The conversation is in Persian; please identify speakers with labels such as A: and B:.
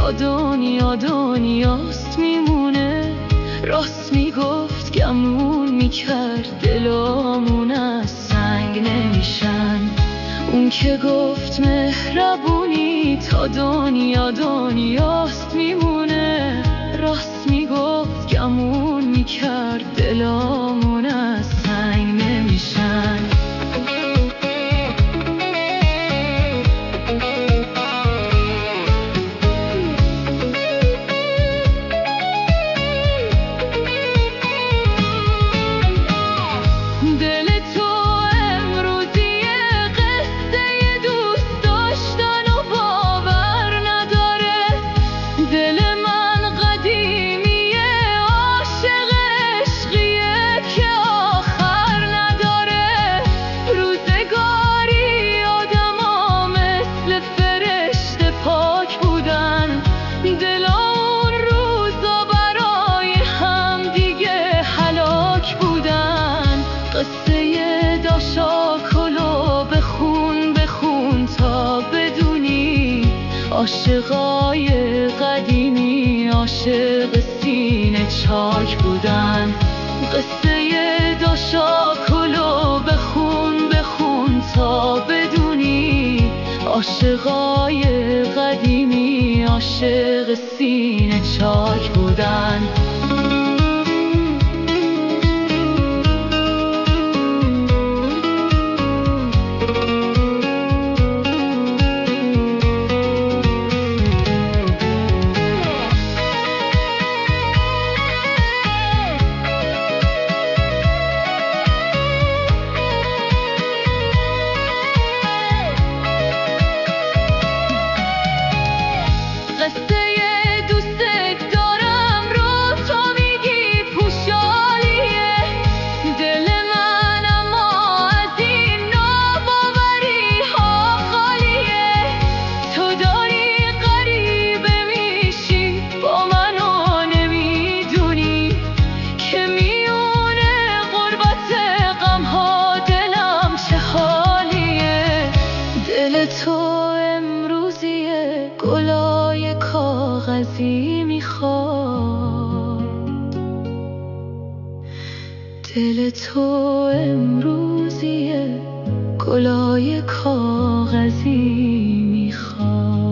A: تا دنیا دنیاست میمونه. راست میگفت گمون میکرد دلامون از سنگ نمیشن. اون که گفت مهربونی تا دنیا دنیاست میمونه. راست میگفت گمون میکرد دلامون از سنگ نمیشن. قصه داشاکلو بخون تا بدونی. عاشقای قدیمی عاشق سینه چاک بودن. قصه داشاکلو بخون تا بدونی. عاشقای قدیمی عاشق سینه چاک بودن. تو امروزیه گلای کاغذی میخواد. دل تو امروزیه گلای کاغذی میخواد.